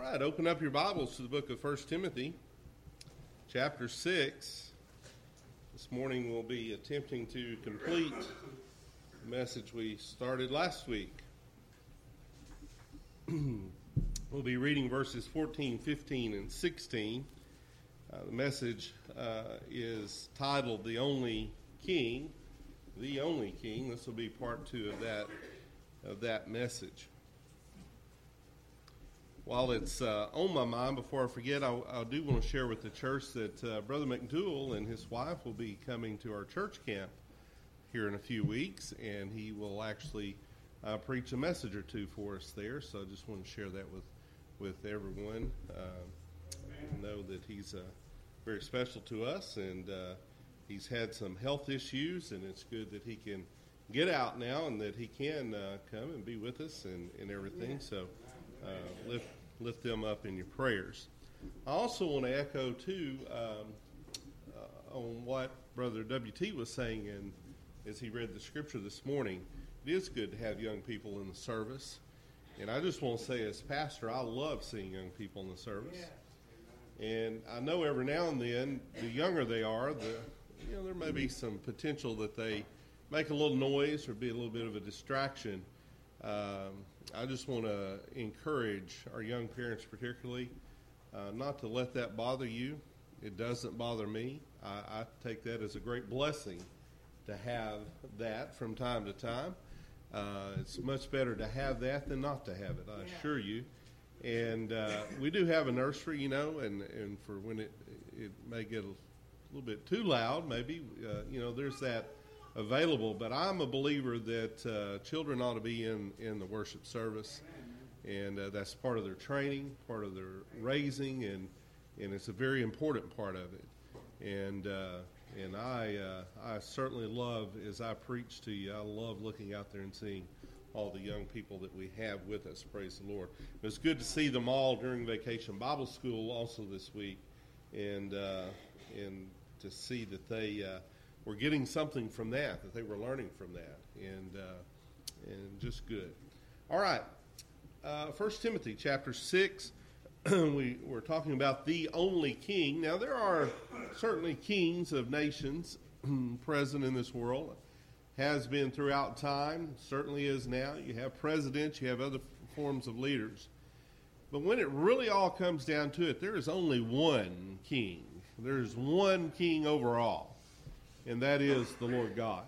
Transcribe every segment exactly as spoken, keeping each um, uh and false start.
right, open up your Bibles to the book of First Timothy, chapter six. This morning we'll be attempting to complete the message we started last week. We'll be reading verses fourteen, fifteen, and sixteen. Uh, the message uh, is titled, The Only King, The Only King. This will be part two of that, of that message. While it's uh, on my mind, before I forget, I, I do want to share with the church that uh, Brother McDougal and his wife will be coming to our church camp here in a few weeks, and he will actually uh, preach a message or two for us there. So I just want to share that with, with everyone. Uh, know that he's uh, very special to us, and uh, he's had some health issues, and it's good that he can get out now and that he can uh, come and be with us and, and everything. So Uh, lift lift them up in your prayers. I also want to echo, too, um, uh, on what Brother W T was saying in, as he read the scripture this morning. It is good to have young people in the service. And I just want to say, as pastor, I love seeing young people in the service. And I know every now and then, the younger they are, the you know, there may be some potential that they make a little noise or be a little bit of a distraction. Um, I just want to encourage our young parents particularly uh, not to let that bother you. It doesn't bother me. I, I take that as a great blessing to have that from time to time. Uh, it's much better to have that than not to have it, I assure you. And uh, we do have a nursery, you know, and, and for when it, it may get a little bit too loud, maybe, uh, you know, there's that available, but I'm a believer that uh, children ought to be in, in the worship service, and uh, that's part of their training, part of their raising, and and it's a very important part of it. And uh, and I uh, I certainly love, as I preach to you, I love looking out there and seeing all the young people that we have with us. Praise the Lord. It was good to see them all during Vacation Bible School also this week, and uh, and to see that they uh, we're getting something from that, that they were learning from that, and uh, and just good. All right, uh, First Timothy chapter six, we, we're talking about the only king. Now, there are certainly kings of nations present in this world, has been throughout time, certainly is now. You have presidents, you have other forms of leaders. But when it really all comes down to it, there is only one king. There is one king overall. And that is the Lord God.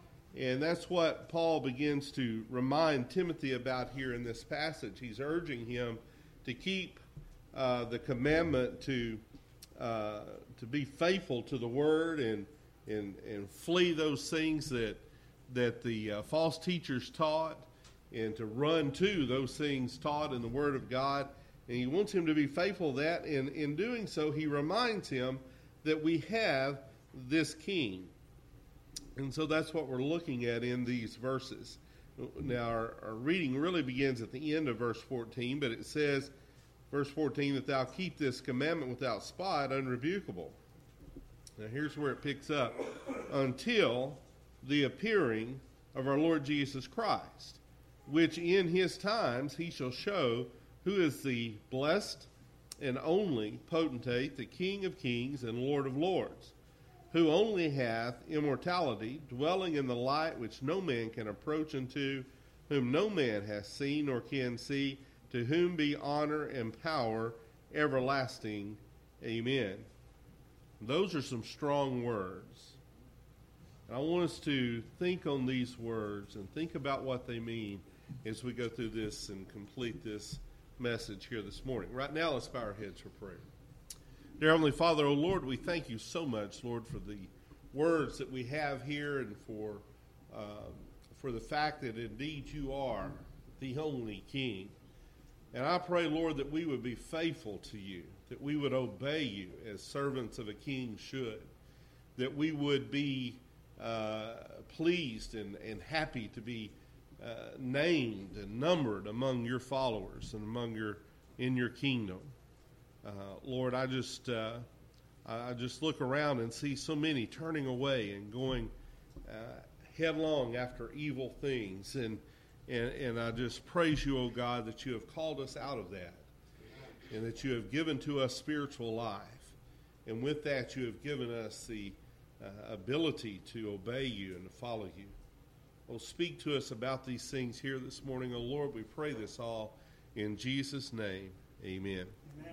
And that's what Paul begins to remind Timothy about here in this passage. He's urging him to keep uh, the commandment to uh, to be faithful to the word and and and flee those things that that the uh, false teachers taught, and to run to those things taught in the word of God. And he wants him to be faithful to that. And in doing so, he reminds him that we have this king. And so that's what we're looking at in these verses. Now, our, our reading really begins at the end of verse fourteen, but it says, verse fourteen, that thou keep this commandment without spot, unrebukable. Now, here's where it picks up. Until the appearing of our Lord Jesus Christ, which in his times he shall show who is the blessed and only potentate, the King of kings and Lord of lords, who only hath immortality, dwelling in the light which no man can approach unto, whom no man hath seen nor can see, to whom be honor and power everlasting. Amen. Those are some strong words. And I want us to think on these words and think about what they mean as we go through this and complete this message here this morning. Right now, let's bow our heads for prayer. Dear Heavenly Father, O Lord, we thank you so much, Lord, for the words that we have here and for um, for the fact that indeed you are the only King. And I pray, Lord, that we would be faithful to you, that we would obey you as servants of a king should, that we would be uh, pleased and, and happy to be uh, named and numbered among your followers and among your in your kingdom. Uh, Lord, I just uh, I just look around and see so many turning away and going uh, headlong after evil things, and, and and I just praise you, oh God, that you have called us out of that. and that you have given to us spiritual life. And with that, you have given us the uh, ability to obey you and to follow you. Oh, speak to us about these things here this morning. Oh, Lord, we pray this all in Jesus' name. Amen. Amen.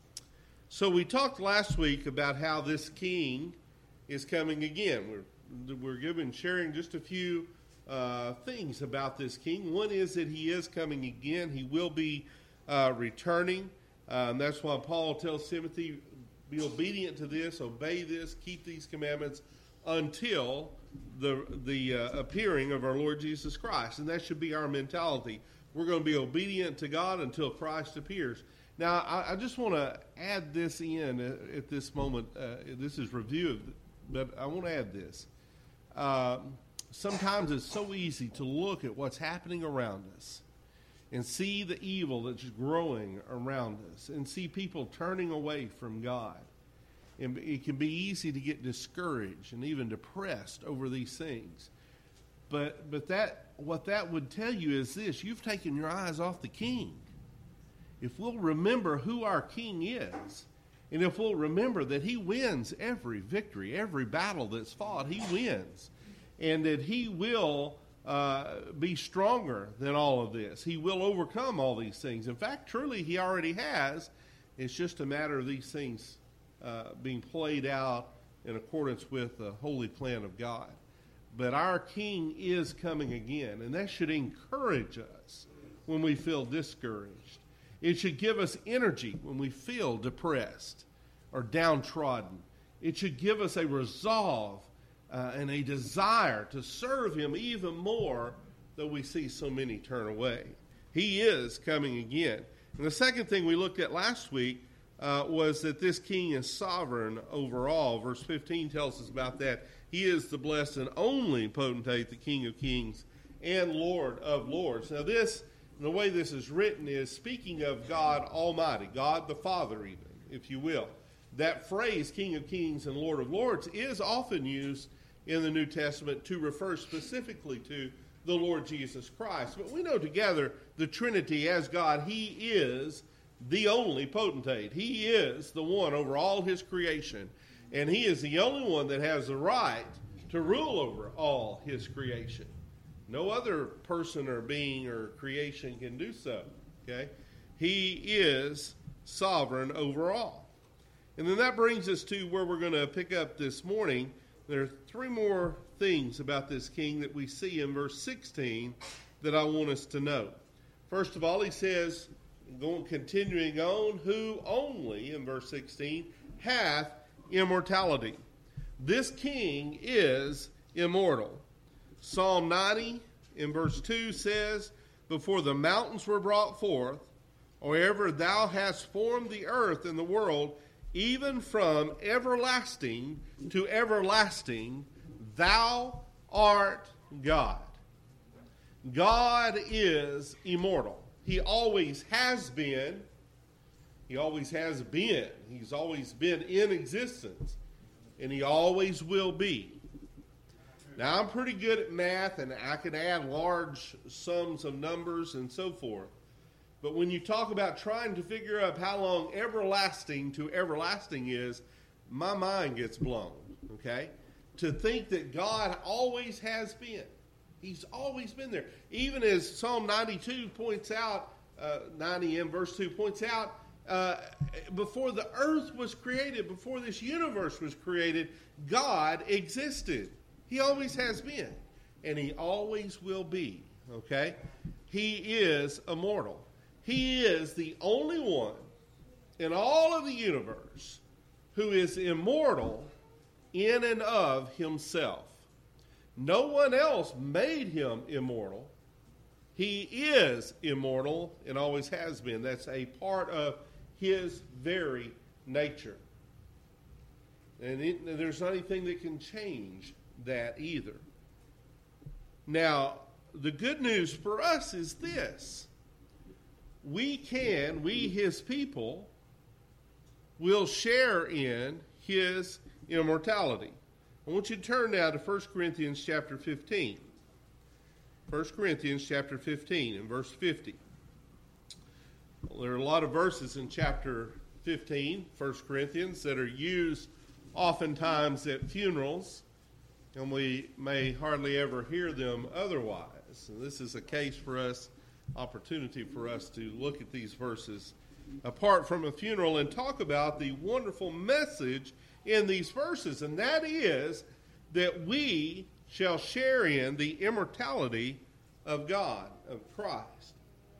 So we talked last week about how this king is coming again. We're, we're giving, sharing just a few uh, things about this king. One is that he is coming again. He will be uh, returning. Um, that's why Paul tells Timothy, be obedient to this, obey this, keep these commandments until the the uh, appearing of our Lord Jesus Christ. And that should be our mentality. We're going to be obedient to God until Christ appears. Now, I, I just want to add this in at, at this moment. Uh, this is review, but I want to add this. Uh, sometimes it's so easy to look at what's happening around us and see the evil that's growing around us and see people turning away from God. And it can be easy to get discouraged and even depressed over these things. But but that what that would tell you is this: you've taken your eyes off the king. If we'll remember who our king is, and if we'll remember that he wins every victory, every battle that's fought, he wins. And that he will uh, be stronger than all of this. He will overcome all these things. In fact, truly, he already has. It's just a matter of these things uh, being played out in accordance with the holy plan of God. But our king is coming again, and that should encourage us when we feel discouraged. It should give us energy when we feel depressed or downtrodden. It should give us a resolve uh, and a desire to serve him even more, though we see so many turn away. He is coming again. And the second thing we looked at last week uh, was that this king is sovereign over all. Verse fifteen tells us about that. He is the blessed and only potentate, the King of kings and Lord of lords. Now this, the way this is written, is speaking of God Almighty, God the Father even, if you will. That phrase, King of kings and Lord of lords, is often used in the New Testament to refer specifically to the Lord Jesus Christ. But we know together the Trinity as God, he is the only potentate. He is the one over all his creation. And he is the only one that has the right to rule over all his creation. No other person or being or creation can do so. Okay? He is sovereign over all. And then that brings us to where we're going to pick up this morning. There are three more things about this king that we see in verse sixteen that I want us to know. First of all, he says, going continuing on, who only, in verse sixteen, hath immortality. This king is immortal. Psalm ninety in verse two says, before the mountains were brought forth, or ever thou hast formed the earth and the world, even from everlasting to everlasting, thou art God. God is immortal. He always has been. He always has been. He's always been in existence. And he always will be. Now, I'm pretty good at math, and I can add large sums of numbers and so forth. But when you talk about trying to figure out how long everlasting to everlasting is, my mind gets blown, okay? To think that God always has been. He's always been there. Even as Psalm ninety-two points out, uh, ninety in verse two points out, uh, before the earth was created, before this universe was created, God existed. He always has been, and he always will be, okay? He is immortal. He is the only one in all of the universe who is immortal in and of himself. No one else made him immortal. He is immortal and always has been. That's a part of his very nature. And it, there's not anything that can change that either. Now, the good news for us is this. We can, we his people, will share in his immortality. I want you to turn now to First Corinthians chapter fifteen. First Corinthians chapter fifteen and verse fifty. There are a lot of verses in chapter fifteen, First Corinthians, that are used oftentimes at funerals, and we may hardly ever hear them otherwise. And this is a case for us, opportunity for us to look at these verses apart from a funeral and talk about the wonderful message in these verses, and that is that we shall share in the immortality of God, of Christ.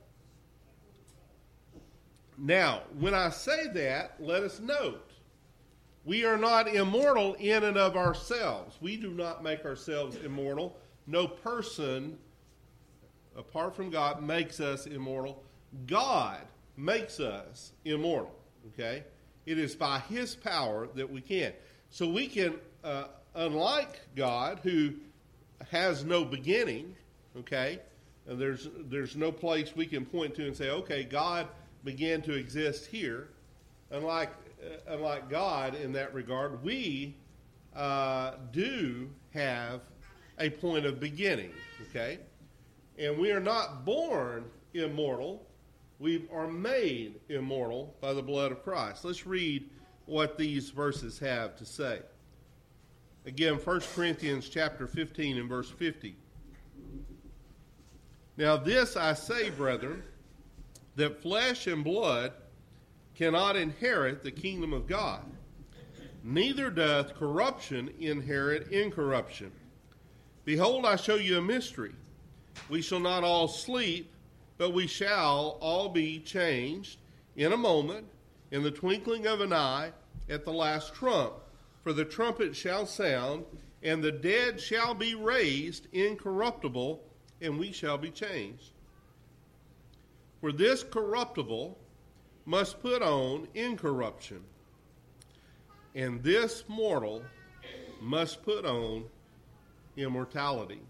Now, when I say that, let us note, we are not immortal in and of ourselves. We do not make ourselves immortal. No person, apart from God, makes us immortal. God makes us immortal, okay? It is by his power that we can. So we can, uh, unlike God, who has no beginning, okay? And there's there's no place we can point to and say, okay, God began to exist here. Unlike uh, unlike God in that regard, we uh, do have a point of beginning, okay? And we are not born immortal. We are made immortal by the blood of Christ. Let's read what these verses have to say. Again, First Corinthians chapter fifteen and verse fifty. Now this I say, brethren, that flesh and blood cannot inherit the kingdom of God, neither doth corruption inherit incorruption. Behold, I show you a mystery. We shall not all sleep, but we shall all be changed in a moment, in the twinkling of an eye, at the last trump. For the trumpet shall sound, and the dead shall be raised incorruptible, and we shall be changed. For this corruptible must put on incorruption, and this mortal must put on immortality.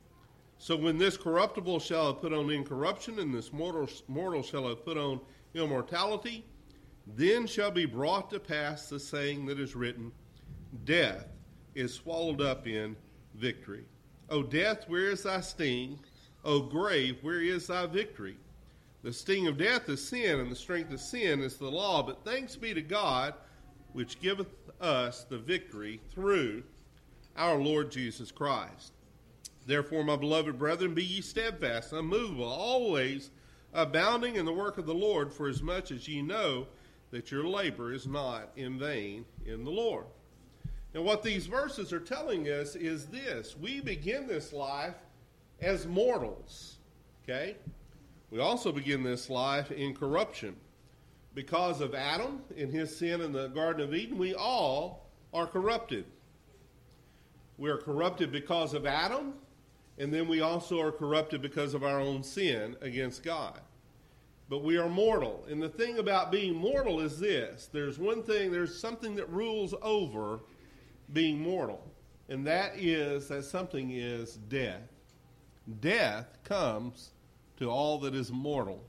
So when this corruptible shall have put on incorruption, and this mortal, mortal shall have put on immortality, then shall be brought to pass the saying that is written, death is swallowed up in victory. O death, where is thy sting? O grave, where is thy victory? The sting of death is sin, and the strength of sin is the law. But thanks be to God, which giveth us the victory through our Lord Jesus Christ. Therefore, my beloved brethren, be ye steadfast, unmovable, always abounding in the work of the Lord, for as much as ye know that your labor is not in vain in the Lord. Now, what these verses are telling us is this. We begin this life as mortals, okay? We also begin this life in corruption. Because of Adam and his sin in the Garden of Eden, we all are corrupted. We are corrupted because of Adam, and then we also are corrupted because of our own sin against God. But we are mortal. And the thing about being mortal is this. There's one thing, there's something that rules over being mortal, and that is that something is death. Death comes to all that is mortal.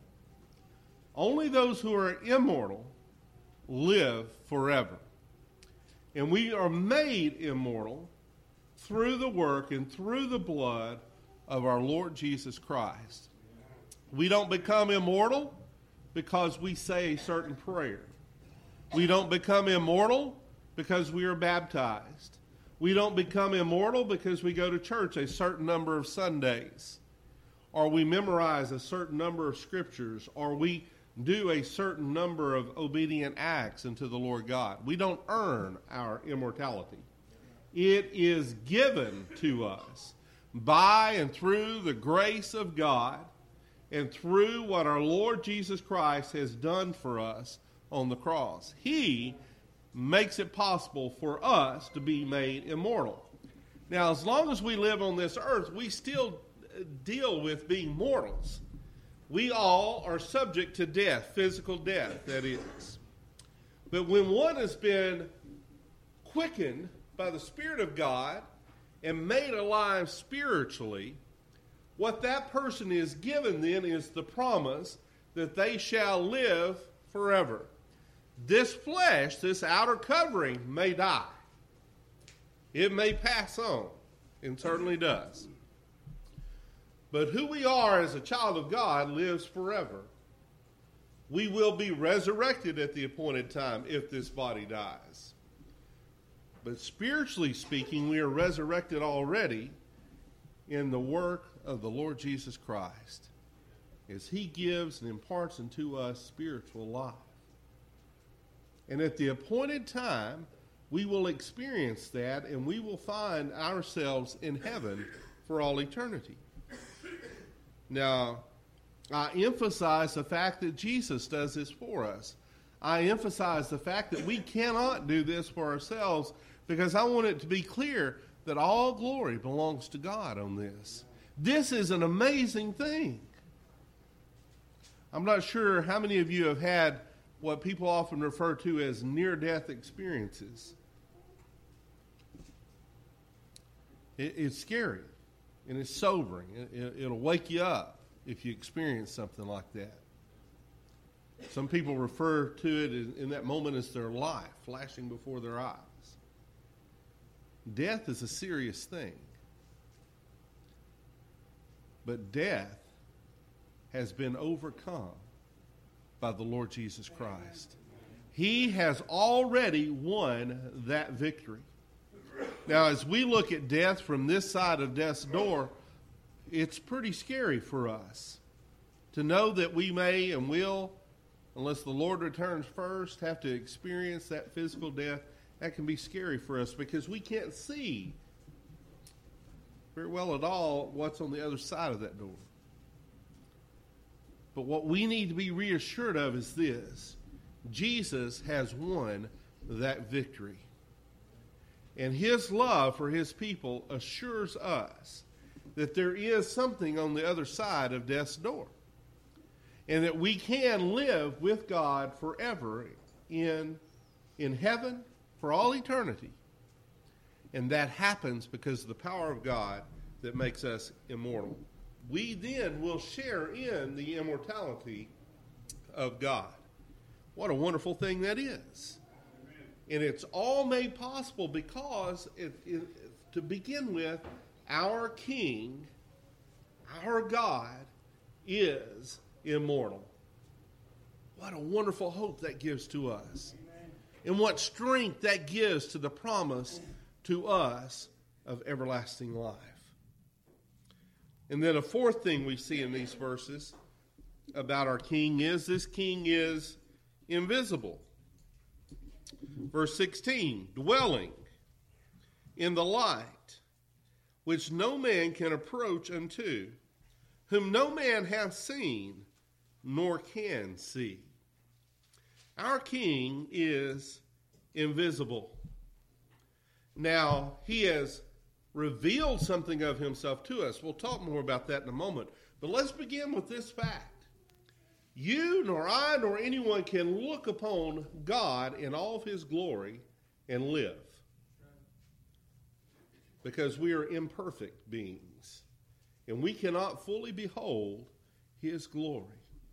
Only those who are immortal live forever. And we are made immortal through the work and through the blood of our Lord Jesus Christ. We don't become immortal because we say a certain prayer. We don't become immortal because we are baptized. We don't become immortal because we go to church a certain number of Sundays, or we memorize a certain number of scriptures, or we do a certain number of obedient acts unto the Lord God. We don't earn our immortality. It is given to us by and through the grace of God and through what our Lord Jesus Christ has done for us on the cross. He makes it possible for us to be made immortal. Now, as long as we live on this earth, we still deal with being mortals. We all are subject to death, physical death, that is. But when one has been quickened by the Spirit of God and made alive spiritually, what that person is given then is the promise that they shall live forever. This flesh, this outer covering, may die. It may pass on, and certainly does. But who we are as a child of God lives forever. We will be resurrected at the appointed time if this body dies. But spiritually speaking, we are resurrected already in the work of the Lord Jesus Christ, as he gives and imparts into us spiritual life. And at the appointed time, we will experience that, and we will find ourselves in heaven for all eternity. Now, I emphasize the fact that Jesus does this for us. I emphasize the fact that we cannot do this for ourselves, because I want it to be clear that all glory belongs to God on this. This is an amazing thing. I'm not sure how many of you have had what people often refer to as near-death experiences. It, it's scary, and it's sobering. It, it'll wake you up if you experience something like that. Some people refer to it in, in that moment as their life flashing before their eyes. Death is a serious thing. But death has been overcome by the Lord Jesus Christ. He has already won that victory. Now, as we look at death from this side of death's door, it's pretty scary for us to know that we may and will, unless the Lord returns first, have to experience that physical death. That can be scary for us because we can't see very well at all what's on the other side of that door. But what we need to be reassured of is this: Jesus has won that victory. And his love for his people assures us that there is something on the other side of death's door, and that we can live with God forever in, in heaven for all eternity. And that happens because of the power of God that makes us immortal. We then will share in the immortality of God. What a wonderful thing that is. Amen. And it's all made possible because, it, it, to begin with, our King, our God, is immortal. What a wonderful hope that gives to us. Amen. And what strength that gives to the promise to us of everlasting life. And then a fourth thing we see in these verses about our King is this King is invisible. Verse sixteen, dwelling in the light, which no man can approach unto, whom no man hath seen, nor can see. Our King is invisible. Now, he has revealed something of himself to us. We'll talk more about that in a moment. But let's begin with this fact. You, nor I, nor anyone can look upon God in all of his glory and live. Because we are imperfect beings. And we cannot fully behold his glory.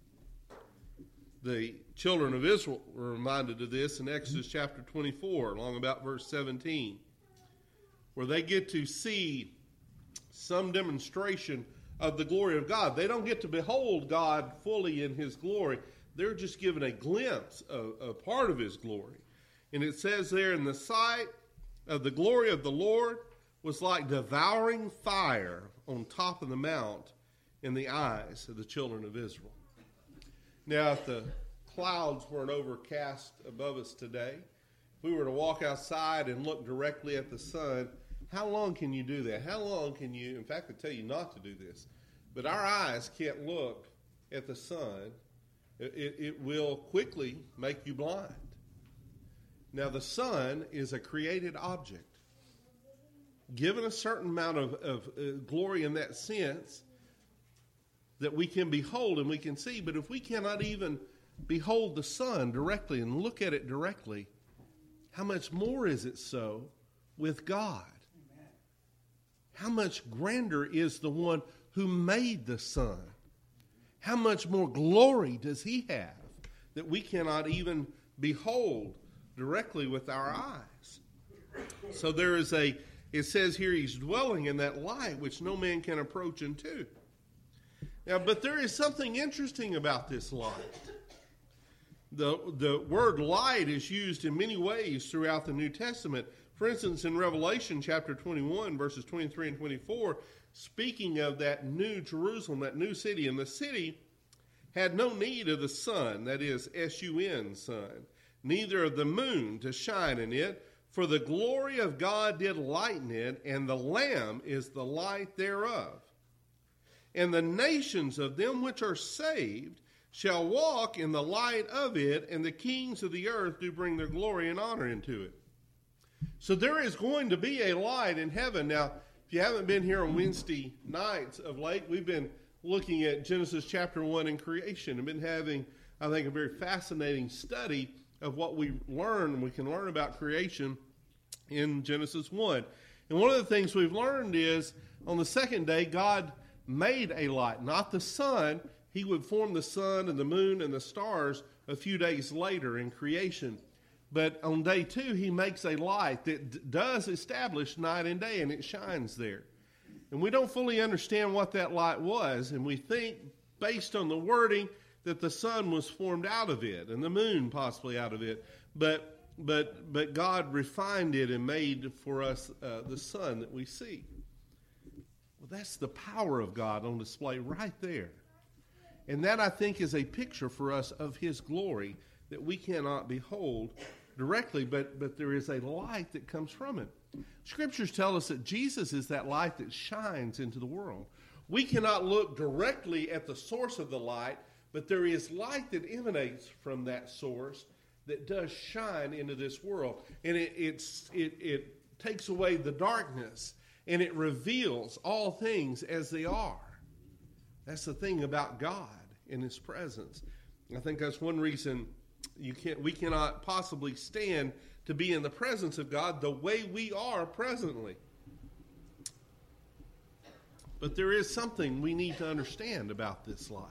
The children of Israel were reminded of this in Exodus chapter twenty-four, along about verse seventeen, where they get to see some demonstration of the glory of God. They don't get to behold God fully in his glory. They're just given a glimpse of a part of his glory. And it says there, in the sight of the glory of the Lord was like devouring fire on top of the mount in the eyes of the children of Israel. Now, if the clouds weren't overcast above us today, if we were to walk outside and look directly at the sun, how long can you do that? How long can you, in fact, I tell you not to do this, but our eyes can't look at the sun. It, it, it will quickly make you blind. Now, the sun is a created object, given a certain amount of, of uh, glory in that sense that we can behold and we can see. But if we cannot even behold the sun directly and look at it directly, how much more is it so with God? Amen. How much grander is the one who made the sun? How much more glory does he have that we cannot even behold directly with our eyes? So there is a, it says here, he's dwelling in that light which no man can approach unto. Now, but there is something interesting about this light. The, the word light is used in many ways throughout the New Testament. For instance, in Revelation chapter twenty-one, verses twenty-three and twenty-four, speaking of that new Jerusalem, that new city, and the city had no need of the sun, that is, S U N, sun, neither of the moon to shine in it, for the glory of God did lighten it, and the Lamb is the light thereof. And the nations of them which are saved shall walk in the light of it, and the kings of the earth do bring their glory and honor into it. So there is going to be a light in heaven. Now, if you haven't been here on Wednesday nights of late, we've been looking at Genesis chapter one and creation, and been having, I think, a very fascinating study of what we learn, we can learn about creation in Genesis one. And one of the things we've learned is, on the second day, God made a light, not the sun. He would form the sun and the moon and the stars a few days later in creation. But on day two, he makes a light that d- does establish night and day, and it shines there. And we don't fully understand what that light was, and we think, based on the wording, that the sun was formed out of it, and the moon possibly out of it. But but but God refined it and made for us uh, the sun that we see. Well, that's the power of God on display right there. And that, I think, is a picture for us of his glory that we cannot behold directly, but, but there is a light that comes from it. Scriptures tell us that Jesus is that light that shines into the world. We cannot look directly at the source of the light, but there is light that emanates from that source that does shine into this world. And it, it's, it, it takes away the darkness, and it reveals all things as they are. That's the thing about God in his presence. I think that's one reason you can't, we cannot possibly stand to be in the presence of God the way we are presently. But there is something we need to understand about this light.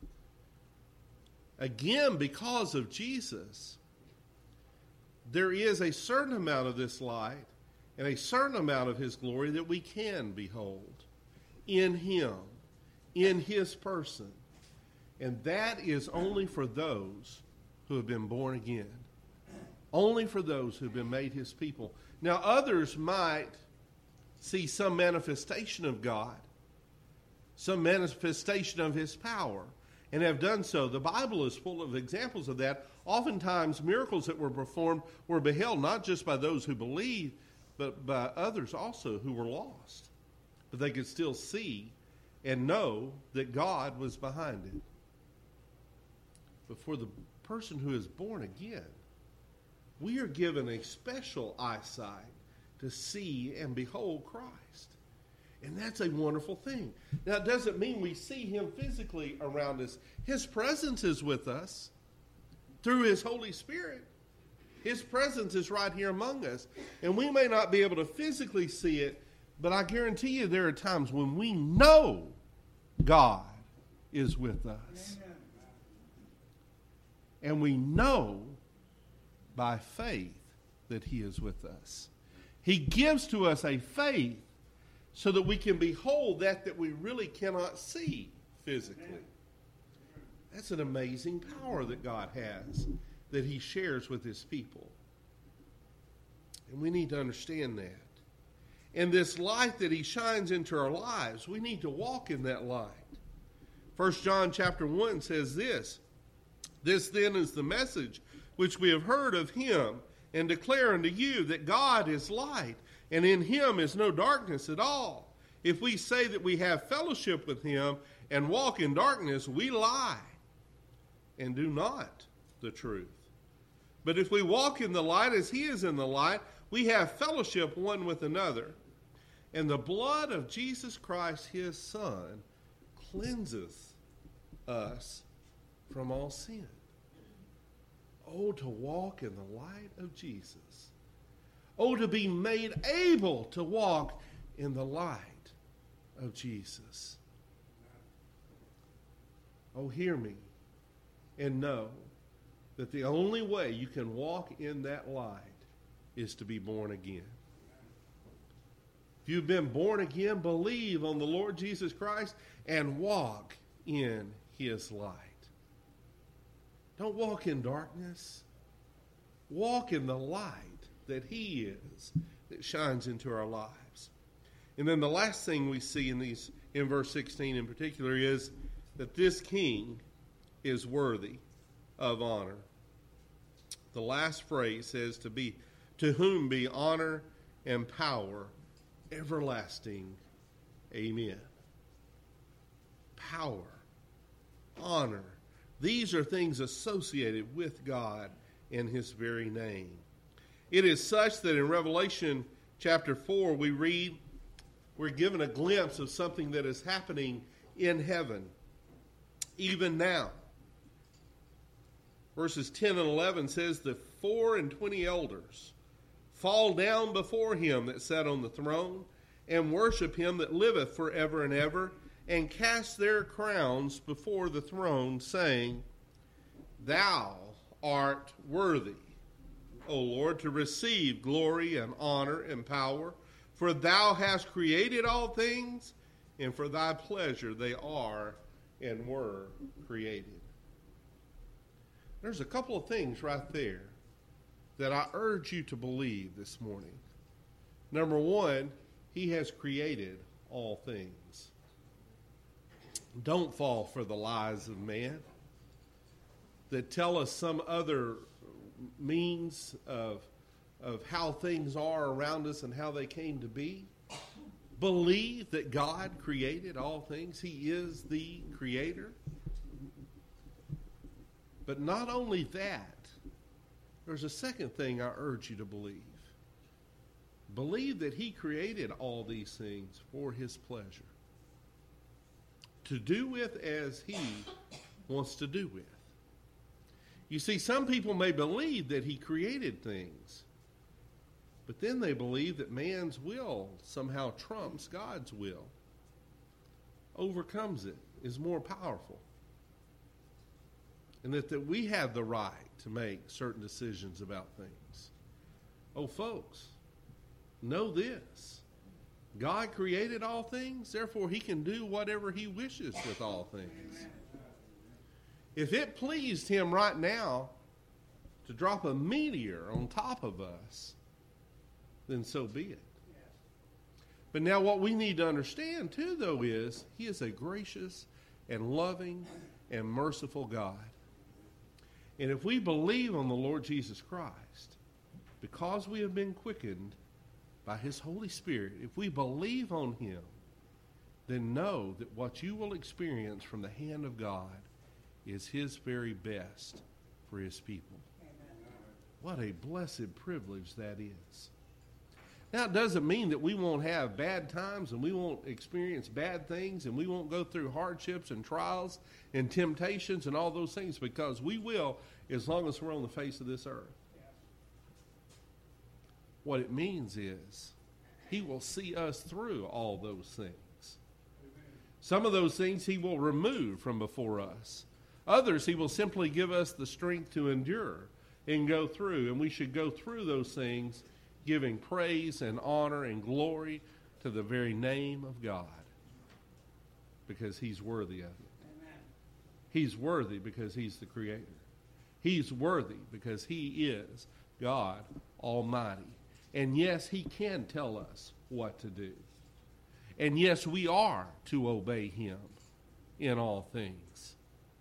Again, because of Jesus, there is a certain amount of this light and a certain amount of his glory that we can behold in him, in his person. And that is only for those who have been born again. Only for those who have been made his people. Now, others might see some manifestation of God, some manifestation of his power, and have done so. The Bible is full of examples of that. Oftentimes, miracles that were performed were beheld not just by those who believed, but by others also who were lost. But they could still see and know that God was behind it. But for the person who is born again, we are given a special eyesight to see and behold Christ. And that's a wonderful thing. Now, it doesn't mean we see him physically around us. His presence is with us through his Holy Spirit. His presence is right here among us. And we may not be able to physically see it, but I guarantee you there are times when we know God is with us. Amen. And we know by faith that he is with us. He gives to us a faith so that we can behold that that we really cannot see physically. That's an amazing power that God has, that he shares with his people. And we need to understand that. And this light that he shines into our lives, we need to walk in that light. First John chapter one says this, "This then is the message which we have heard of him, and declare unto you that God is light, and in him is no darkness at all. If we say that we have fellowship with him and walk in darkness, we lie and do not the truth. But if we walk in the light as he is in the light, we have fellowship one with another. And the blood of Jesus Christ, his Son, cleanseth us from all sin." Oh, to walk in the light of Jesus. Oh, to be made able to walk in the light of Jesus. Oh, hear me and know that the only way you can walk in that light is to be born again. If you've been born again, believe on the Lord Jesus Christ and walk in his light. Don't walk in darkness. Walk in the light that he is, that shines into our lives. And then the last thing we see in these, in verse sixteen in particular, is that this king is worthy of honor. The last phrase says, to be, to whom be honor and power everlasting. Amen. Power, honor, these are things associated with God in his very name. It is such that in Revelation chapter four, we read, we're given a glimpse of something that is happening in heaven, even now. Verses ten and eleven says, the four and twenty elders fall down before him that sat on the throne, and worship him that liveth forever and ever, and cast their crowns before the throne, saying, Thou art worthy, O Lord, to receive glory and honor and power, for thou hast created all things, and for thy pleasure they are and were created. There's a couple of things right there that I urge you to believe this morning. Number one, he has created all things. Don't fall for the lies of man that tell us some other means of, of how things are around us and how they came to be. Believe that God created all things. He is the creator. But not only that, there's a second thing I urge you to believe. Believe that he created all these things for his pleasure, to do with as he wants to do with. You see, some people may believe that he created things, but then they believe that man's will somehow trumps God's will, overcomes it, is more powerful, and that, that we have the right to make certain decisions about things. Oh, folks, know this. God created all things, therefore he can do whatever he wishes with all things. If it pleased him right now to drop a meteor on top of us, then so be it. But now what we need to understand too, though, is he is a gracious and loving and merciful God. And if we believe on the Lord Jesus Christ, because we have been quickened by his Holy Spirit, if we believe on him, then know that what you will experience from the hand of God is his very best for his people. Amen. What a blessed privilege that is. Now, it doesn't mean that we won't have bad times and we won't experience bad things and we won't go through hardships and trials and temptations and all those things, because we will, as long as we're on the face of this earth. What it means is he will see us through all those things. Some of those things he will remove from before us. Others he will simply give us the strength to endure and go through. And we should go through those things giving praise and honor and glory to the very name of God, because he's worthy of it. Amen. He's worthy because he's the creator. He's worthy because he is God Almighty. And yes, he can tell us what to do. And yes, we are to obey him in all things.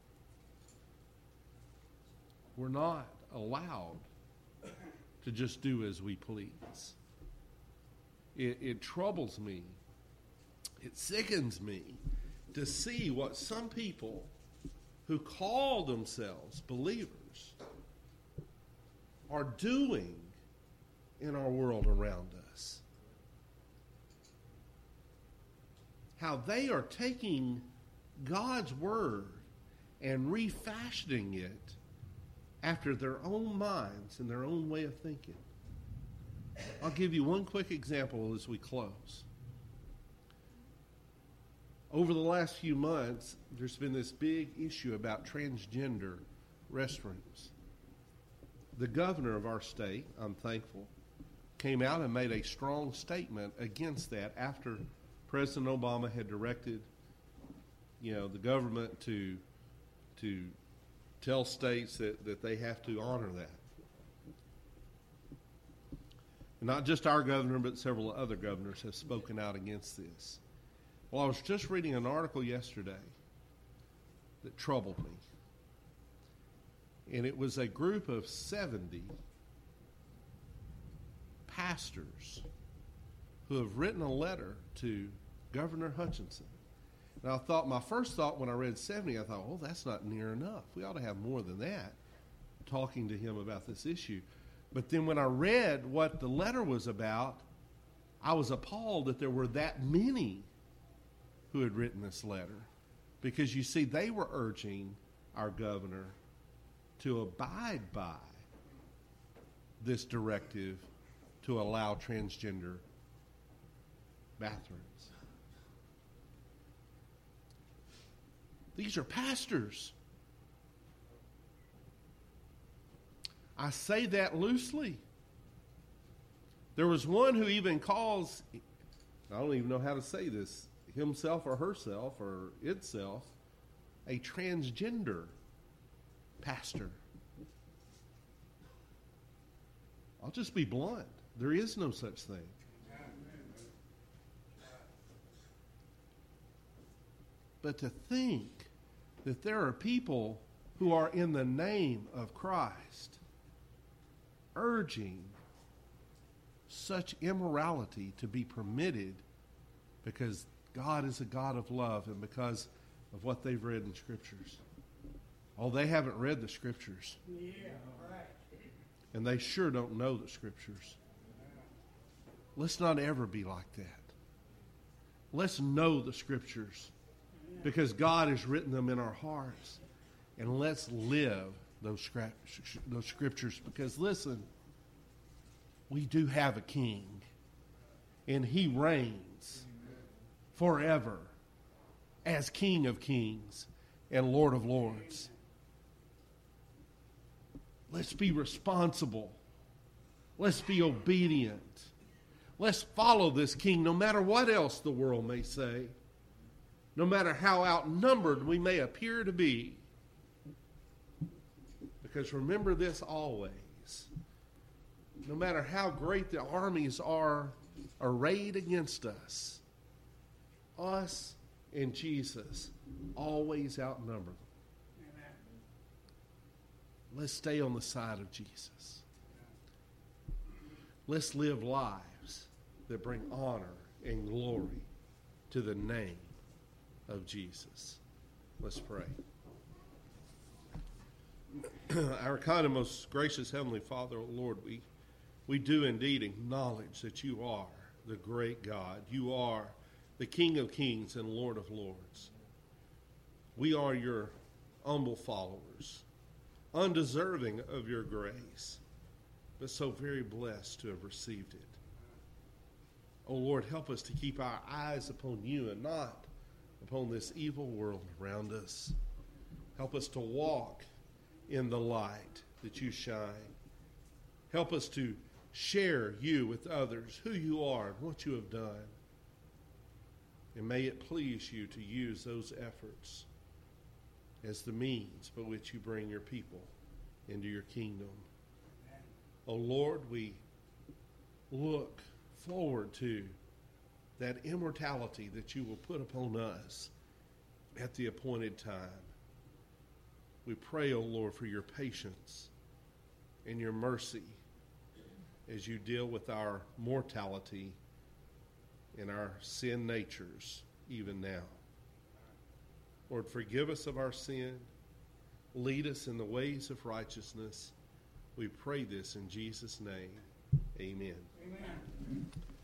We're not allowed to just do as we please. It, it troubles me, it sickens me to see what some people who call themselves believers are doing in our world around us. How they are taking God's word and refashioning it after their own minds and their own way of thinking. I'll give you one quick example as we close. Over the last few months, there's been this big issue about transgender restrooms. The governor of our state, I'm thankful, came out and made a strong statement against that after President Obama had directed, you know, the government to to tell states that, that they have to honor that. Not just our governor, but several other governors have spoken out against this. Well, I was just reading an article yesterday that troubled me. And it was a group of seventy pastors who have written a letter to Governor Hutchinson. And I thought, my first thought when I read seventy, I thought, well, that's not near enough. We ought to have more than that, talking to him about this issue. But then when I read what the letter was about, I was appalled that there were that many who had written this letter. Because you see, they were urging our governor to abide by this directive to allow transgender bathrooms. These are pastors. I say that loosely. There was one who even calls, I don't even know how to say this, himself or herself or itself, a transgender pastor. I'll just be blunt. There is no such thing. But to think that there are people who are in the name of Christ urging such immorality to be permitted because God is a God of love and because of what they've read in Scriptures. Oh, they haven't read the Scriptures. Yeah, right. And they sure don't know the Scriptures. Let's not ever be like that. Let's know the Scriptures because God has written them in our hearts. And let's live those, scra- those Scriptures because, listen, we do have a King. And He reigns forever as King of Kings and Lord of Lords. Let's be responsible. Let's be obedient. Let's follow this King no matter what else the world may say. No matter how outnumbered we may appear to be. Because remember this always. No matter how great the armies are arrayed against us, us and Jesus always outnumber them. Amen. Let's stay on the side of Jesus. Let's live lives that bring honor and glory to the name of Jesus. Let's pray. Our kind and most gracious Heavenly Father, oh Lord, we, we do indeed acknowledge that you are the great God. You are the King of Kings and Lord of Lords. We are your humble followers, undeserving of your grace, but so very blessed to have received it. Oh Lord, help us to keep our eyes upon you and not upon this evil world around us. Help us to walk in the light that you shine. Help us to share you with others, who you are and what you have done. And may it please you to use those efforts as the means by which you bring your people into your kingdom. Oh Lord, we look forward to that immortality that you will put upon us at the appointed time. We pray, O Lord, for your patience and your mercy as you deal with our mortality and our sin natures even now. Lord, forgive us of our sin. Lead us in the ways of righteousness. We pray this in Jesus' name. Amen. Amen.